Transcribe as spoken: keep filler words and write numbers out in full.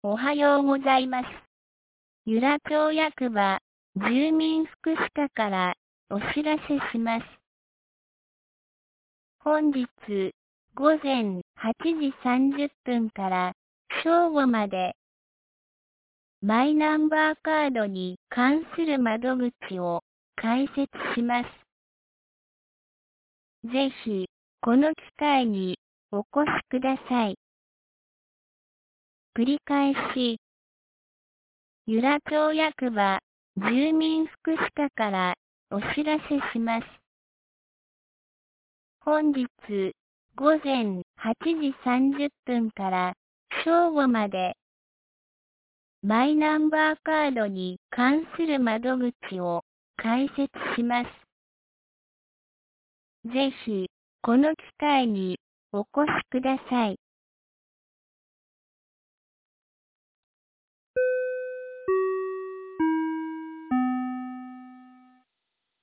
おはようございます。由良町役場住民福祉課からお知らせします。本日午前はちじさんじゅっぷんから正午までマイナンバーカードに関する窓口を開設します。ぜひこの機会にお越しください。繰り返し、由良町役場住民福祉課からお知らせします。本日午前はちじさんじゅっぷんから正午までマイナンバーカードに関する窓口を開設します。ぜひこの機会にお越しください。